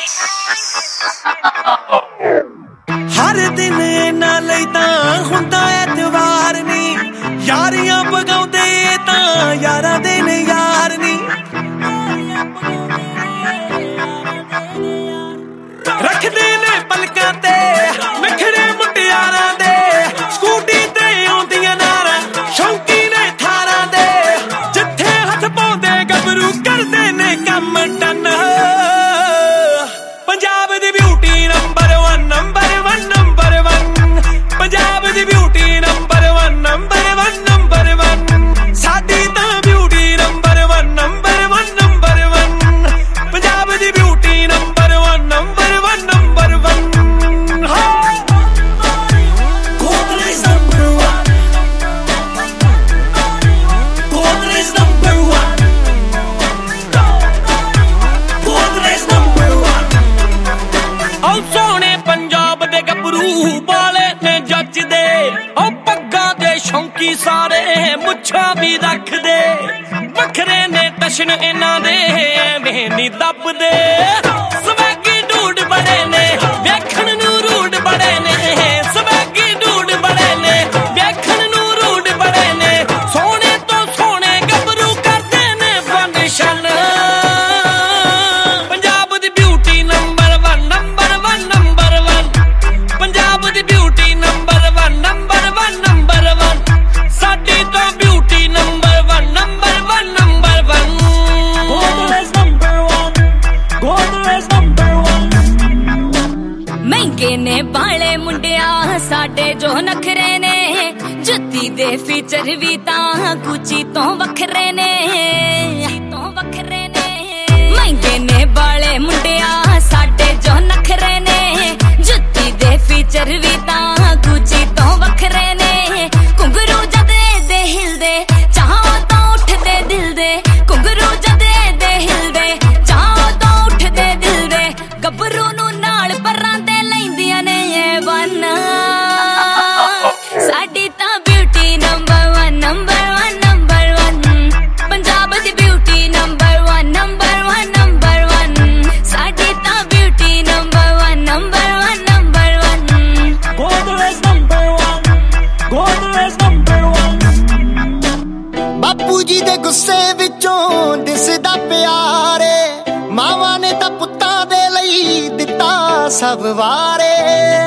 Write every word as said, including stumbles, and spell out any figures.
हर दिन इन्हां लई तां हुंदा एतवार नी, यारियां पगाउंदे तां यारां दे ने यार नी। रखदे ने पलकां ते नखरे मुटियारां दे, स्कूटी ते आउंदियां नारां शौकी ने थारां दे, जिथे हथ पाउंदे गबरू करदे ने कम टन। पंजाब दी beauty number one number one number one, Punjab दी beauty number one number one number one, साडी तां beauty number one number one number one, Punjab दी beauty number one number one number one. Golden is number one, Golden is number one, Golden is number one। औ सोने पंजाब दे गबरू वाले ने जचदे, औ पग्गां दे शौकी सारे मुच्छां भी रखदे, वखरे ने टशन इन्हां दे एवें नी दबदे। स्वैगी डूड बड़े ने वेखण नूं रूड बड़े ने, स्वैगी डूड बड़े ने वेखण नूं रूड बड़े ने, सोने तो सोने गबरू करदे ने फंक्शन। पंजाब दी beauty number one number one number one, Punjab दी beauty number one number one number one, साडी तो beauty number one number one number one. Golden is number one, Golden is number one। महंगे ने बाले मुंडिया साडे जो नखरे ने, जुत्ती दे फीचर भी तां गुची तो वखरे ने, तो वखरे ने। महंगे ने बाले मुंडिया साडे जो नखरे ने, जुत्ती दे फीचर भी तां गुची तो वखरे ने। घुंघरू जदे दे हिलदे चाहो तो उठदे दिल दे, घुंघरू जदे दे हिलदे चाहो तो उठदे दिल दे, गबरू नूं नाल परां ते लैंदियां ने वन। साडी तां beauty number one number one number one, Punjab दी beauty number one number one number one, साडी तां beauty number one number one number one. Golden is number one, Golden is number one। ਬਾਪੂ ਜੀ ਦੇ ਗੁੱਸੇ ਵਿੱਚੋਂ ਦਿਸਦਾ ਪਿਆਰੇ, ਮਾਵਾਂ ਨੇ ਤਾਂ ਪੁੱਤਾਂ ਦੇ ਲਈ ਦਿੱਤਾ ਸਭ ਵਾਰੇ।